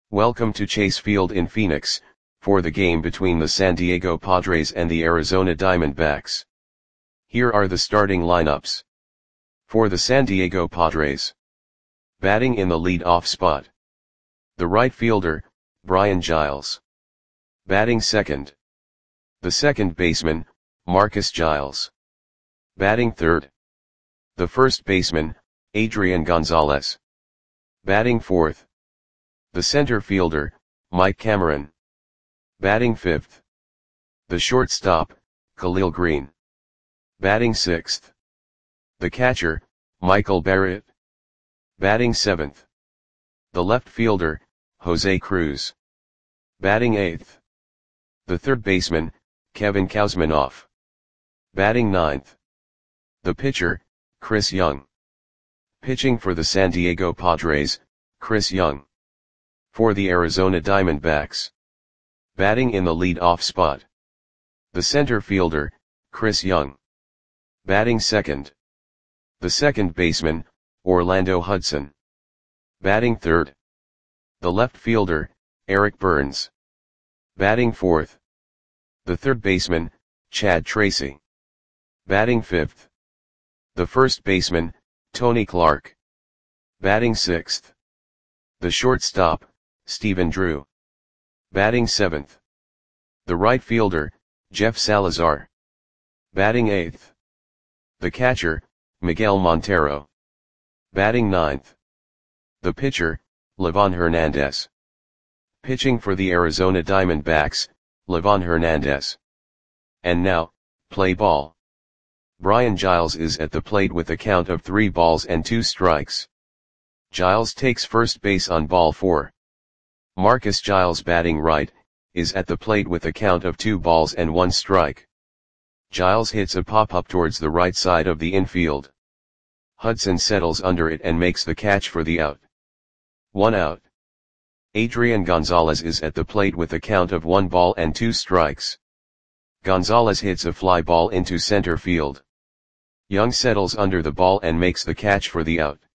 Welcome to Chase Field in Phoenix, for the game between the San Diego Padres and the Arizona Diamondbacks. Here are the starting lineups. For the San Diego Padres. Batting in the lead-off spot. The right fielder, Brian Giles. Batting second. The second baseman, Marcus Giles. Batting third. The first baseman, Adrian Gonzalez. Batting fourth. The center fielder, Mike Cameron. Batting fifth. The shortstop, Khalil Greene. Batting sixth. The catcher, Michael Barrett. Batting seventh. The left fielder, Jose Cruz. Batting eighth. The third baseman, Kevin Kouzmanoff. Batting ninth. The pitcher, Chris Young. Pitching for the San Diego Padres, Chris Young. For the Arizona Diamondbacks. Batting in the lead-off spot. The center fielder, Chris Young. Batting second. The second baseman, Orlando Hudson. Batting third. The left fielder, Eric Burns. Batting fourth. The third baseman, Chad Tracy. Batting fifth. The first baseman, Tony Clark. Batting sixth. The shortstop, Stephen Drew. Batting seventh. The right fielder, Jeff Salazar. Batting eighth. The catcher, Miguel Montero. Batting ninth. The pitcher, Livan Hernandez. Pitching for the Arizona Diamondbacks, Livan Hernandez. And now, play ball. Brian Giles is at the plate with a count of 3 balls and 2 strikes. Giles takes first base on ball 4. Marcus Giles, batting right, is at the plate with a count of 2 balls and 1 strike. Giles hits a pop-up towards the right side of the infield. Hudson settles under it and makes the catch for the out. 1 out. Adrian Gonzalez is at the plate with a count of 1 ball and 2 strikes. Gonzalez hits a fly ball into center field. Young settles under the ball and makes the catch for the out.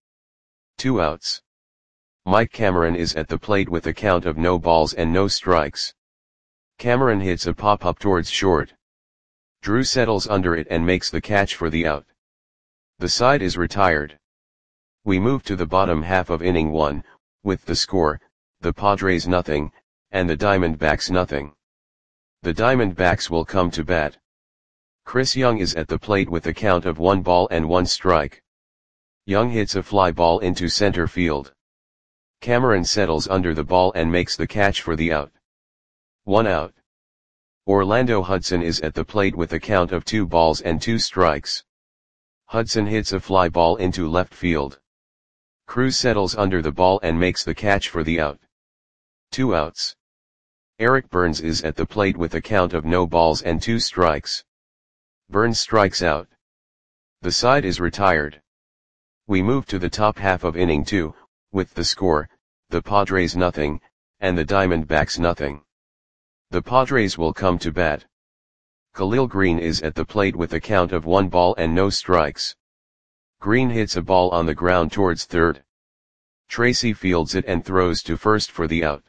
2 outs. Mike Cameron is at the plate with a count of no balls and no strikes. Cameron hits a pop-up towards short. Drew settles under it and makes the catch for the out. The side is retired. We move to the bottom half of inning 1, with the score, the Padres nothing, and the Diamondbacks nothing. The Diamondbacks will come to bat. Chris Young is at the plate with a count of 1 ball and 1 strike. Young hits a fly ball into center field. Cameron settles under the ball and makes the catch for the out. 1 out. Orlando Hudson is at the plate with a count of 2 balls and 2 strikes. Hudson hits a fly ball into left field. Cruz settles under the ball and makes the catch for the out. 2 outs. Eric Burns is at the plate with a count of no balls and 2 strikes. Burns strikes out. The side is retired. We move to the top half of inning 2, with the score, the Padres nothing, and the Diamondbacks nothing. The Padres will come to bat. Khalil Greene is at the plate with a count of 1 ball and no strikes. Greene hits a ball on the ground towards third. Tracy fields it and throws to first for the out.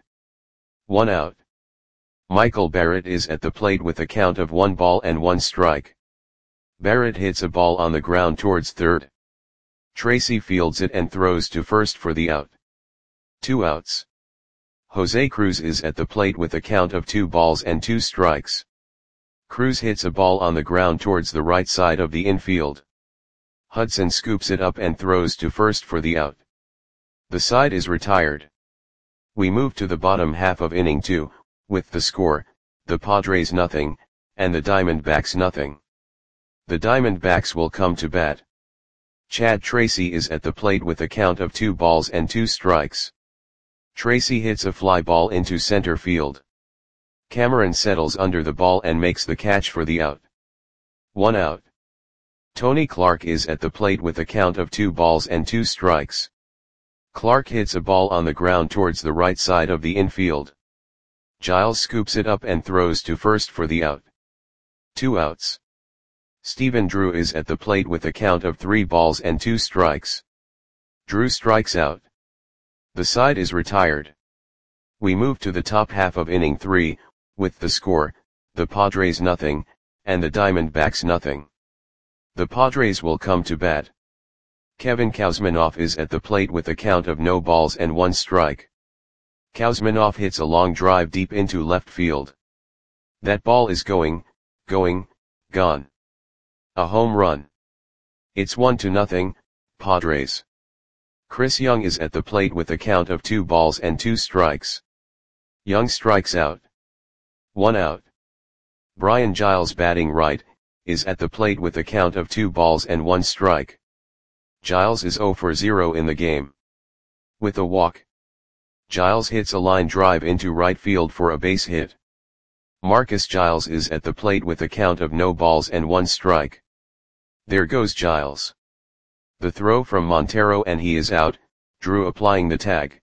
1 out. Michael Barrett is at the plate with a count of 1 ball and 1 strike. Barrett hits a ball on the ground towards third. Tracy fields it and throws to first for the out. 2 outs. Jose Cruz is at the plate with a count of 2 balls and 2 strikes. Cruz hits a ball on the ground towards the right side of the infield. Hudson scoops it up and throws to first for the out. The side is retired. We move to the bottom half of inning 2, with the score, the Padres nothing, and the Diamondbacks nothing. The Diamondbacks will come to bat. Chad Tracy is at the plate with a count of 2 balls and 2 strikes. Tracy hits a fly ball into center field. Cameron settles under the ball and makes the catch for the out. 1 out. Tony Clark is at the plate with a count of 2 balls and 2 strikes. Clark hits a ball on the ground towards the right side of the infield. Giles scoops it up and throws to first for the out. 2 outs. Stephen Drew is at the plate with a count of 3 balls and 2 strikes. Drew strikes out. The side is retired. We move to the top half of inning 3, with the score, the Padres nothing, and the Diamondbacks nothing. The Padres will come to bat. Kevin Kouzmanoff is at the plate with a count of no balls and 1 strike. Kouzmanoff hits a long drive deep into left field. That ball is going, gone. A home run. It's 1-0, Padres. Chris Young is at the plate with a count of 2 balls and 2 strikes. Young strikes out. 1 out. Brian Giles, batting right, is at the plate with a count of 2 balls and 1 strike. Giles is 0 for 0 in the game. With a walk. Giles hits a line drive into right field for a base hit. Marcus Giles is at the plate with a count of no balls and 1 strike. There goes Giles. The throw from Montero and he is out, Drew applying the tag.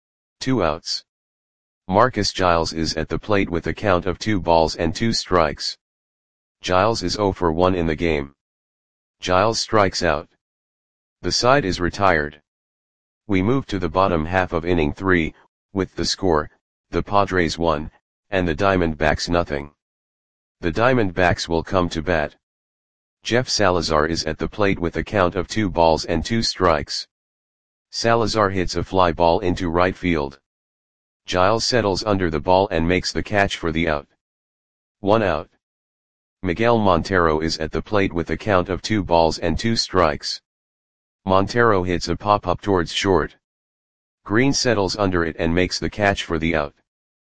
2 outs. Marcus Giles is at the plate with a count of 2 balls and 2 strikes. Giles is 0 for 1 in the game. Giles strikes out. The side is retired. We move to the bottom half of inning 3, with the score, the Padres 1, and the Diamondbacks nothing. The Diamondbacks will come to bat. Jeff Salazar is at the plate with a count of 2 balls and 2 strikes. Salazar hits a fly ball into right field. Giles settles under the ball and makes the catch for the out. 1 out. Miguel Montero is at the plate with a count of 2 balls and 2 strikes. Montero hits a pop-up towards short. Green settles under it and makes the catch for the out.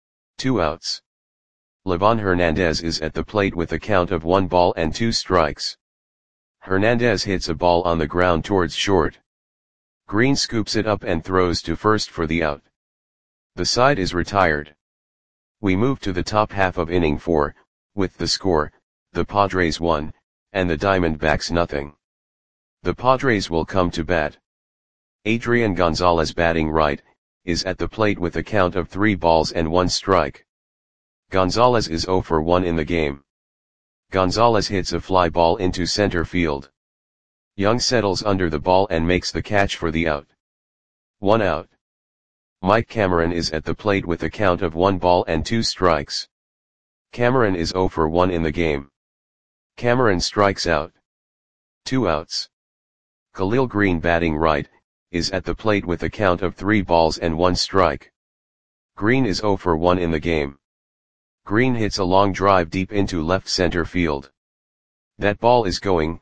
2 outs. Livan Hernandez is at the plate with a count of 1 ball and 2 strikes. Hernandez hits a ball on the ground towards short. Green scoops it up and throws to first for the out. The side is retired. We move to the top half of inning 4, with the score, the Padres 1, and the Diamondbacks nothing. The Padres will come to bat. Adrian Gonzalez, batting right, is at the plate with a count of 3 balls and 1 strike. Gonzalez is 0 for 1 in the game. Gonzalez hits a fly ball into center field. Young settles under the ball and makes the catch for the out. 1 out. Mike Cameron is at the plate with a count of 1 ball and 2 strikes. Cameron is 0 for 1 in the game. Cameron strikes out. 2 outs. Khalil Green, batting right, is at the plate with a count of 3 balls and 1 strike. Green is 0 for 1 in the game. Green hits a long drive deep into left center field. That ball is going,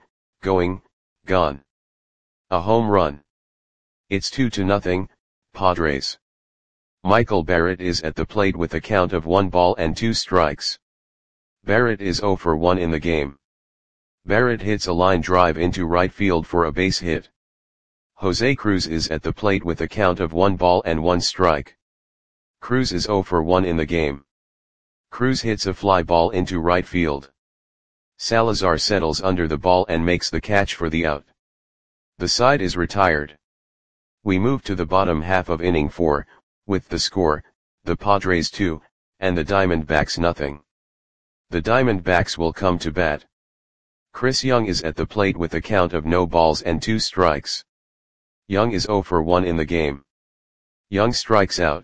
gone. A home run. It's 2-0, Padres. Michael Barrett is at the plate with a count of 1 ball and 2 strikes. Barrett is 0 for 1 in the game. Barrett hits a line drive into right field for a base hit. Jose Cruz is at the plate with a count of 1 ball and 1 strike. Cruz is 0 for 1 in the game. Cruz hits a fly ball into right field. Salazar settles under the ball and makes the catch for the out. The side is retired. We move to the bottom half of inning 4, with the score, the Padres 2, and the Diamondbacks nothing. The Diamondbacks will come to bat. Chris Young is at the plate with a count of no balls and 2 strikes. Young is 0 for 1 in the game. Young strikes out.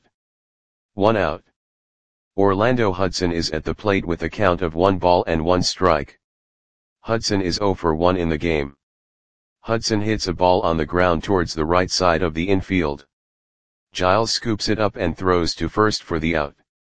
1 out. Orlando Hudson is at the plate with a count of 1 ball and 1 strike. Hudson is 0 for 1 in the game. Hudson hits a ball on the ground towards the right side of the infield. Giles scoops it up and throws to first for the out.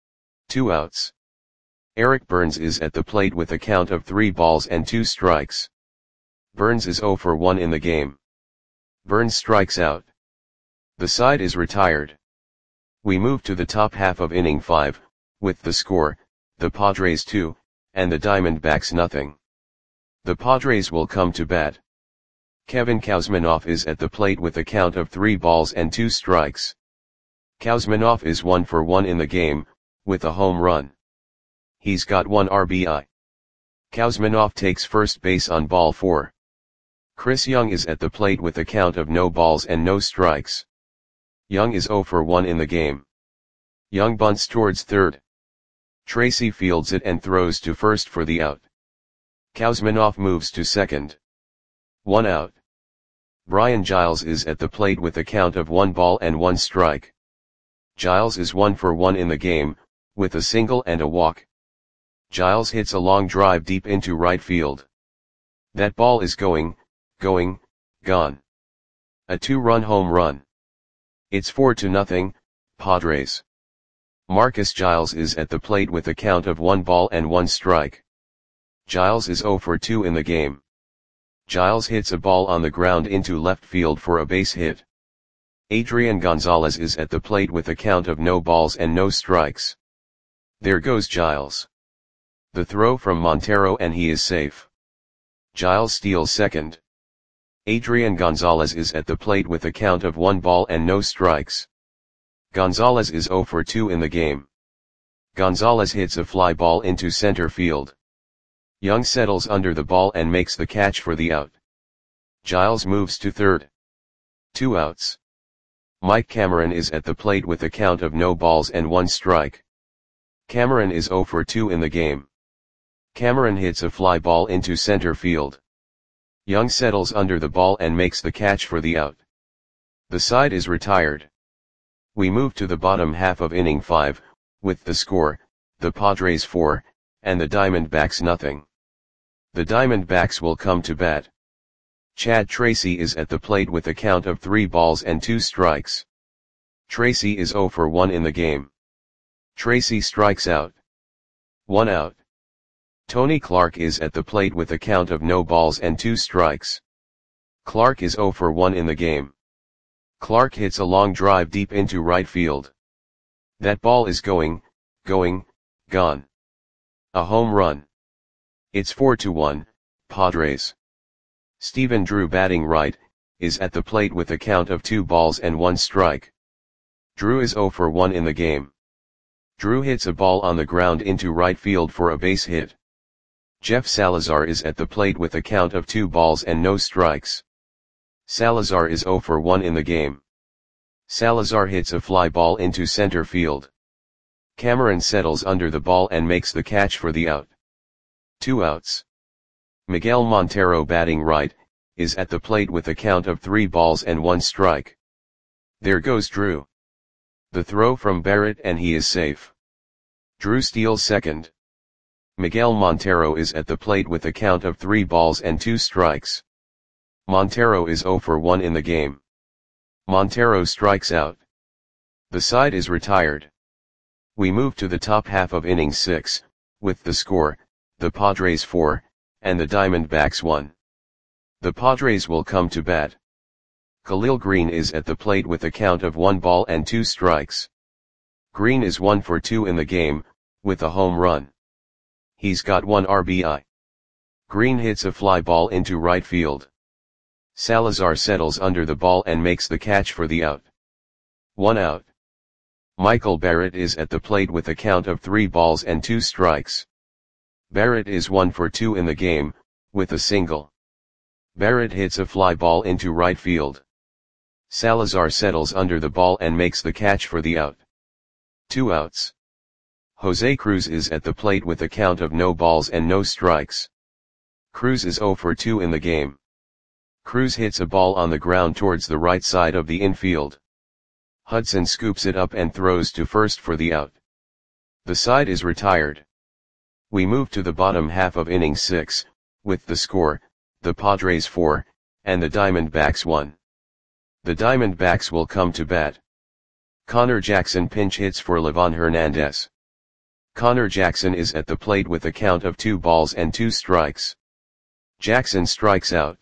2 outs. Eric Burns is at the plate with a count of 3 balls and 2 strikes. Burns is 0 for 1 in the game. Burns strikes out. The side is retired. We move to the top half of inning 5, with the score, the Padres 2, and the Diamondbacks nothing. The Padres will come to bat. Kevin Kouzmanoff is at the plate with a count of 3 balls and 2 strikes. Kouzmanoff is 1 for 1 in the game, with a home run. He's got 1 RBI. Kouzmanoff takes first base on ball 4. Chris Young is at the plate with a count of no balls and no strikes. Young is 0 for 1 in the game. Young bunts towards third. Tracy fields it and throws to first for the out. Kouzmanoff moves to second. 1 out. Brian Giles is at the plate with a count of 1 ball and 1 strike. Giles is 1 for 1 in the game, with a single and a walk. Giles hits a long drive deep into right field. That ball is going, gone. A 2-run home run. It's 4-0, Padres. Marcus Giles is at the plate with a count of 1 ball and 1 strike. Giles is 0 for 2 in the game. Giles hits a ball on the ground into left field for a base hit. Adrian Gonzalez is at the plate with a count of no balls and no strikes. There goes Giles. The throw from Montero and he is safe. Giles steals second. Adrian Gonzalez is at the plate with a count of 1 ball and no strikes. Gonzalez is 0 for 2 in the game. Gonzalez hits a fly ball into center field. Young settles under the ball and makes the catch for the out. Giles moves to third. 2 outs. Mike Cameron is at the plate with a count of no balls and 1 strike. Cameron is 0 for 2 in the game. Cameron hits a fly ball into center field. Young settles under the ball and makes the catch for the out. The side is retired. We move to the bottom half of inning 5, with the score, the Padres 4, and the Diamondbacks nothing. The Diamondbacks will come to bat. Chad Tracy is at the plate with a count of 3 balls and 2 strikes. Tracy is 0 for 1 in the game. Tracy strikes out. 1 out. Tony Clark is at the plate with a count of no balls and 2 strikes. Clark is 0 for 1 in the game. Clark hits a long drive deep into right field. That ball is going, gone. A home run. It's 4-1, Padres. Stephen Drew batting right, is at the plate with a count of 2 balls and 1 strike. Drew is 0 for 1 in the game. Drew hits a ball on the ground into right field for a base hit. Jeff Salazar is at the plate with a count of 2 balls and no strikes. Salazar is 0 for 1 in the game. Salazar hits a fly ball into center field. Cameron settles under the ball and makes the catch for the out. 2 outs. Miguel Montero batting right, is at the plate with a count of 3 balls and 1 strike. There goes Drew. The throw from Barrett and he is safe. Drew steals second. Miguel Montero is at the plate with a count of 3 balls and 2 strikes. Montero is 0 for 1 in the game. Montero strikes out. The side is retired. We move to the top half of inning 6, with the score, the Padres 4, and the Diamondbacks 1. The Padres will come to bat. Khalil Green is at the plate with a count of 1 ball and 2 strikes. Green is 1 for 2 in the game, with a home run. He's got 1 RBI. Green hits a fly ball into right field. Salazar settles under the ball and makes the catch for the out. 1 out. Michael Barrett is at the plate with a count of 3 balls and 2 strikes. Barrett is 1 for 2 in the game, with a single. Barrett hits a fly ball into right field. Salazar settles under the ball and makes the catch for the out. 2 outs. Jose Cruz is at the plate with a count of no balls and no strikes. Cruz is 0 for 2 in the game. Cruz hits a ball on the ground towards the right side of the infield. Hudson scoops it up and throws to first for the out. The side is retired. We move to the bottom half of inning 6, with the score, the Padres 4, and the Diamondbacks 1. The Diamondbacks will come to bat. Connor Jackson pinch hits for Livan Hernandez. Connor Jackson is at the plate with a count of 2 balls and 2 strikes. Jackson strikes out.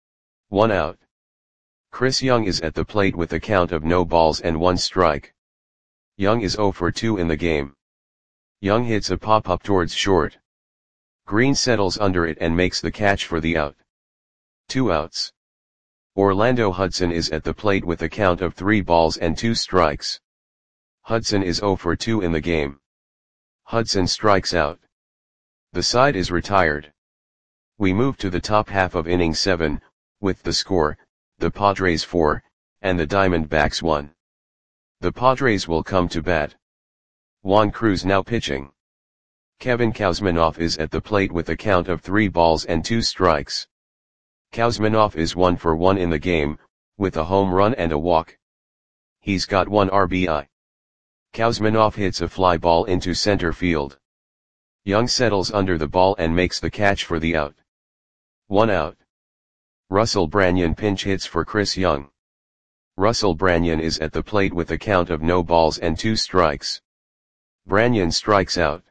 1 out. Chris Young is at the plate with a count of no balls and 1 strike. Young is 0 for 2 in the game. Young hits a pop-up towards short. Green settles under it and makes the catch for the out. 2 outs. Orlando Hudson is at the plate with a count of 3 balls and 2 strikes. Hudson is 0 for 2 in the game. Hudson strikes out. The side is retired. We move to the top half of inning 7, with the score, the Padres 4, and the Diamondbacks 1. The Padres will come to bat. Juan Cruz now pitching. Kevin Kuzminoff is at the plate with a count of 3 balls and 2 strikes. Kuzminoff is 1 for 1 in the game, with a home run and a walk. He's got 1 RBI. Kuzminov hits a fly ball into center field. Young settles under the ball and makes the catch for the out. 1 out. Russell Branyan pinch hits for Chris Young. Russell Branyan is at the plate with a count of no balls and 2 strikes. Branyan strikes out.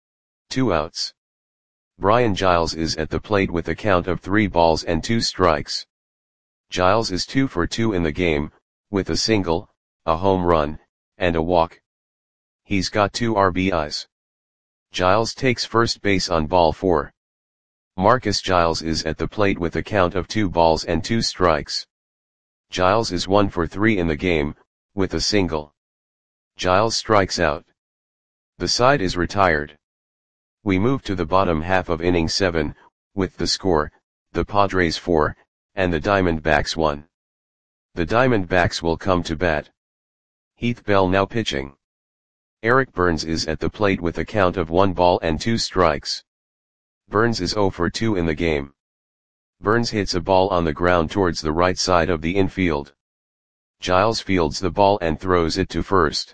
2 outs. Brian Giles is at the plate with a count of 3 balls and 2 strikes. Giles is 2 for 2 in the game, with a single, a home run, and a walk. He's got 2 RBIs. Giles takes first base on ball 4. Marcus Giles is at the plate with a count of 2 balls and 2 strikes. Giles is 1 for 3 in the game, with a single. Giles strikes out. The side is retired. We move to the bottom half of inning 7, with the score, the Padres 4, and the Diamondbacks 1. The Diamondbacks will come to bat. Heath Bell now pitching. Eric Burns is at the plate with a count of 1 ball and 2 strikes. Burns is 0 for 2 in the game. Burns hits a ball on the ground towards the right side of the infield. Giles fields the ball and throws it to first.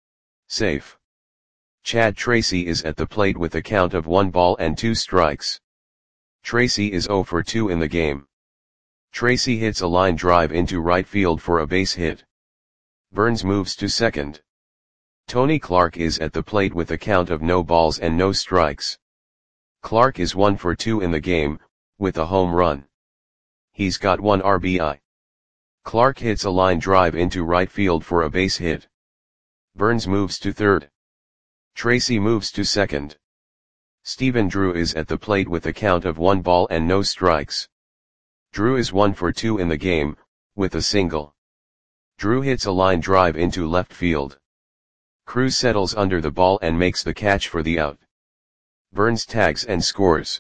Safe. Chad Tracy is at the plate with a count of 1 ball and 2 strikes. Tracy is 0 for 2 in the game. Tracy hits a line drive into right field for a base hit. Burns moves to second. Tony Clark is at the plate with a count of no balls and no strikes. Clark is 1 for 2 in the game, with a home run. He's got 1 RBI. Clark hits a line drive into right field for a base hit. Burns moves to third. Tracy moves to second. Stephen Drew is at the plate with a count of 1 ball and no strikes. Drew is 1 for 2 in the game, with a single. Drew hits a line drive into left field. Cruz settles under the ball and makes the catch for the out. Burns tags and scores.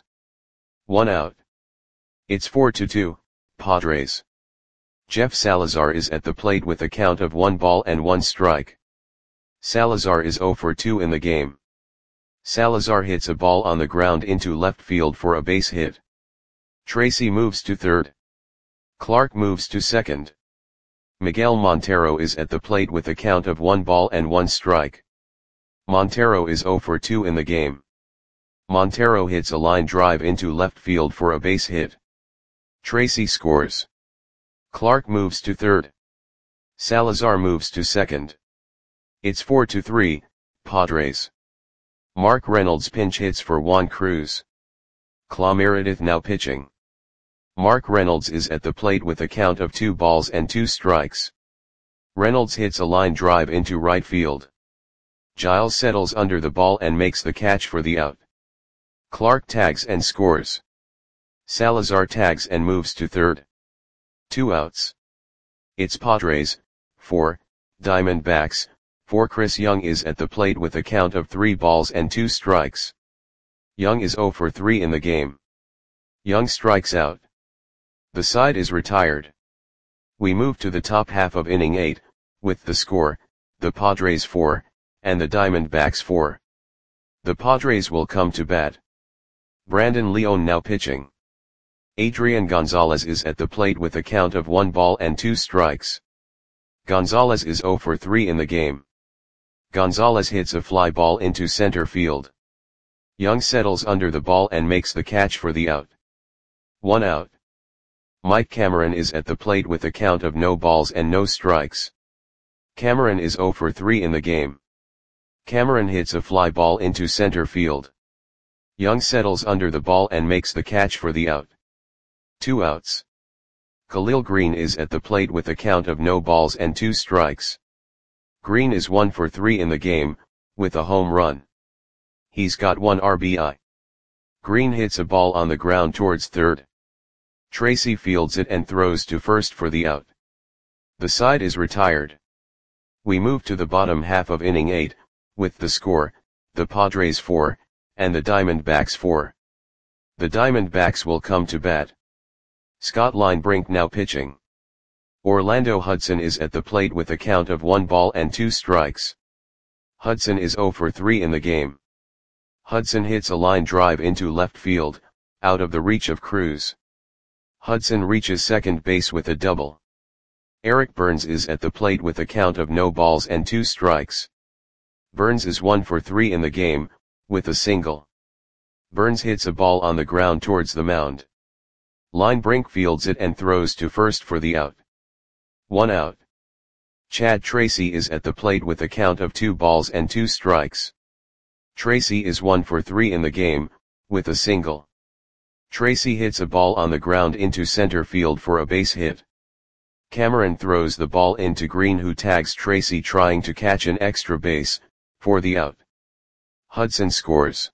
1 out. It's 4-2, Padres. Jeff Salazar is at the plate with a count of 1 ball and 1 strike. Salazar is 0 for 2 in the game. Salazar hits a ball on the ground into left field for a base hit. Tracy moves to third. Clark moves to second. Miguel Montero is at the plate with a count of 1 ball and 1 strike. Montero is 0 for 2 in the game. Montero hits a line drive into left field for a base hit. Tracy scores. Clark moves to third. Salazar moves to second. It's 4-3, Padres. Mark Reynolds pinch hits for Juan Cruz. Clay Meredith now pitching. Mark Reynolds is at the plate with a count of 2 balls and 2 strikes. Reynolds hits a line drive into right field. Giles settles under the ball and makes the catch for the out. Clark tags and scores. Salazar tags and moves to third. 2 outs. It's Padres, 4, Diamondbacks, 4. Chris Young is at the plate with a count of 3 balls and 2 strikes. Young is 0 for 3 in the game. Young strikes out. The side is retired. We move to the top half of inning 8, with the score, the Padres 4, and the Diamondbacks 4. The Padres will come to bat. Brandon Leone now pitching. Adrian Gonzalez is at the plate with a count of 1 ball and 2 strikes. Gonzalez is 0 for 3 in the game. Gonzalez hits a fly ball into center field. Young settles under the ball and makes the catch for the out. 1 out. Mike Cameron is at the plate with a count of no balls and no strikes. Cameron is 0 for 3 in the game. Cameron hits a fly ball into center field. Young settles under the ball and makes the catch for the out. 2 outs. Khalil Green is at the plate with a count of no balls and 2 strikes. Green is 1 for 3 in the game, with a home run. He's got 1 RBI. Green hits a ball on the ground towards third. Tracy fields it and throws to first for the out. The side is retired. We move to the bottom half of inning 8, with the score, the Padres 4, and the Diamondbacks 4. The Diamondbacks will come to bat. Scott Linebrink now pitching. Orlando Hudson is at the plate with a count of 1 ball and 2 strikes. Hudson is 0 for 3 in the game. Hudson hits a line drive into left field, out of the reach of Cruz. Hudson reaches second base with a double. Eric Burns is at the plate with a count of no balls and 2 strikes. Burns is 1 for 3 in the game, with a single. Burns hits a ball on the ground towards the mound. Linebrink fields it and throws to first for the out. 1 out. Chad Tracy is at the plate with a count of 2 balls and 2 strikes. Tracy is 1 for 3 in the game, with a single. Tracy hits a ball on the ground into center field for a base hit. Cameron throws the ball into Green, who tags Tracy trying to catch an extra base, for the out. Hudson scores.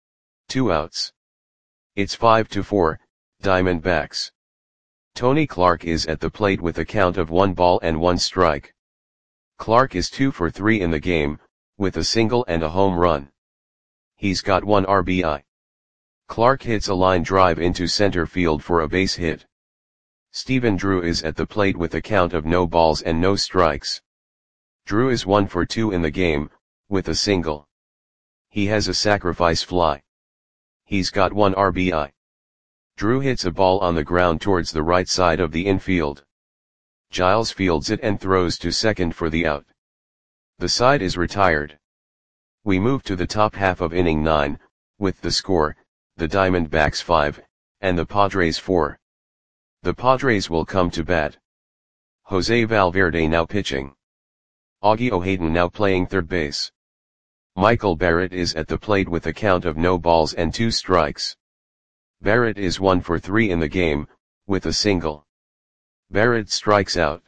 2 outs. It's 5-4, Diamondbacks. Tony Clark is at the plate with a count of 1 ball and 1 strike. Clark is 2 for 3 in the game, with a single and a home run. He's got 1 RBI. Clark hits a line drive into center field for a base hit. Stephen Drew is at the plate with a count of no balls and no strikes. Drew is 1 for 2 in the game, with a single. He has a sacrifice fly. He's got 1 RBI. Drew hits a ball on the ground towards the right side of the infield. Giles fields it and throws to second for the out. The side is retired. We move to the top half of inning 9, with the score, the Diamondbacks 5, and the Padres 4. The Padres will come to bat. Jose Valverde now pitching. Augie O'Haden now playing third base. Michael Barrett is at the plate with a count of no balls and 2 strikes. Barrett is 1 for 3 in the game, with a single. Barrett strikes out.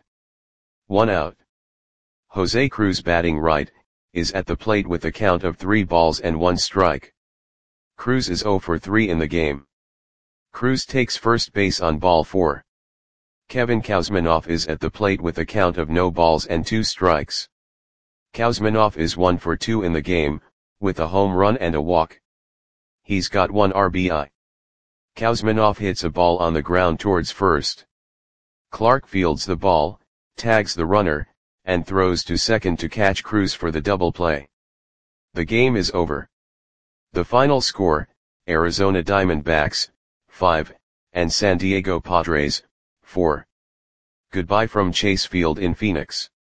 1 out. Jose Cruz, batting right, is at the plate with a count of 3 balls and 1 strike. Cruz is 0 for 3 in the game. Cruz takes first base on ball 4. Kevin Kuzminoff is at the plate with a count of no balls and 2 strikes. Kuzminoff is 1 for 2 in the game, with a home run and a walk. He's got 1 RBI. Kuzminoff hits a ball on the ground towards first. Clark fields the ball, tags the runner, and throws to second to catch Cruz for the double play. The game is over. The final score, Arizona Diamondbacks, 5, and San Diego Padres, 4. Goodbye from Chase Field in Phoenix.